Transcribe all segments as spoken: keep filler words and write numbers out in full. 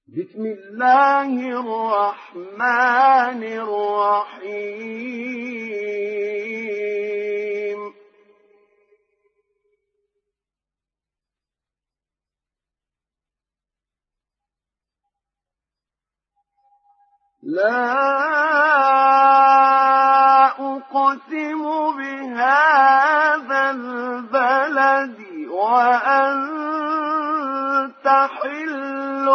بسم الله الرحمن الرحيم لا أقسم بهذا البلد وأنت حل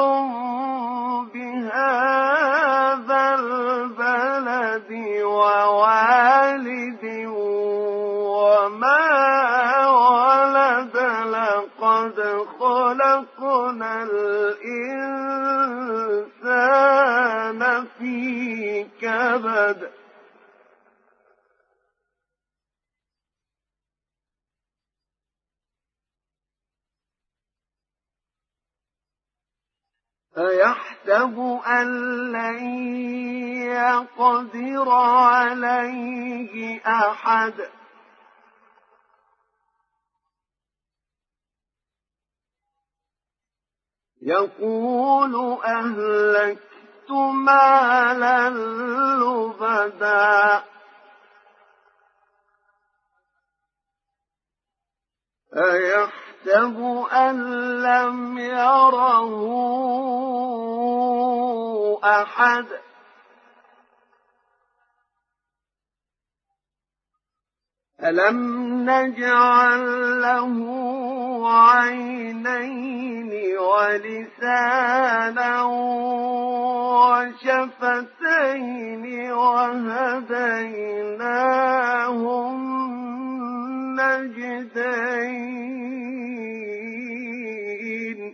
بهذا البلد ووالد وما ولد لقد خلقنا الإنسان في كبد أيحسب أن لن يقدر عليه أحد يقول أهلكت مالا لبدا أيحسب أن لم يره أحد ألم نجعل له عينين ولسانا وشفتين وهديناه النجدين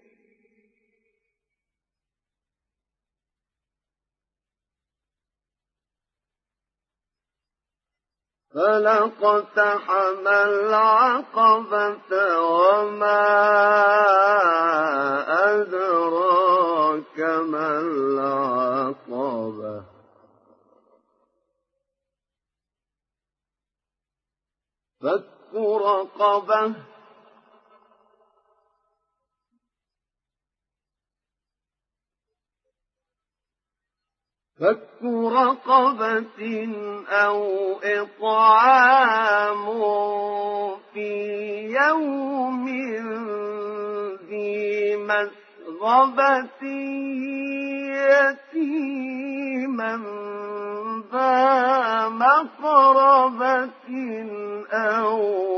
فلاقتحم العقبة وما أدراك ما العقبة فك رقبة فك رقبة أو إطعام في يوم ذي مسغبة يتيما ذا مقربة أو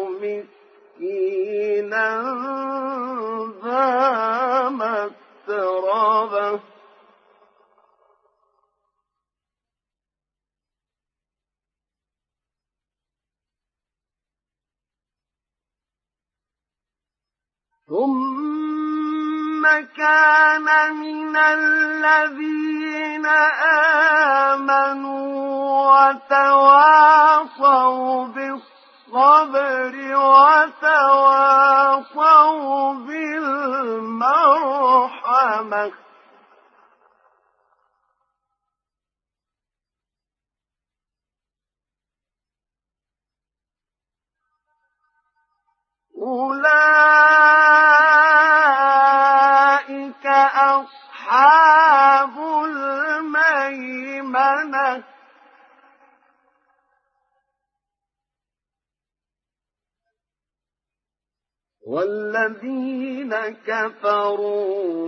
مسكينا ذا متربة ثم كان من الذين آمنوا وتواصوا بالصبر وتواصوا بالمرحمة أولئك أصحاب الميمنة والذين كفروا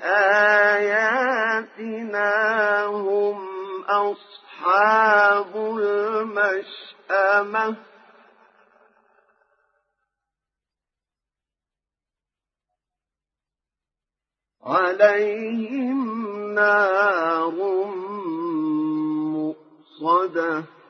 بآياتنا هم أصحاب المشأمة عليهم نار مؤصدة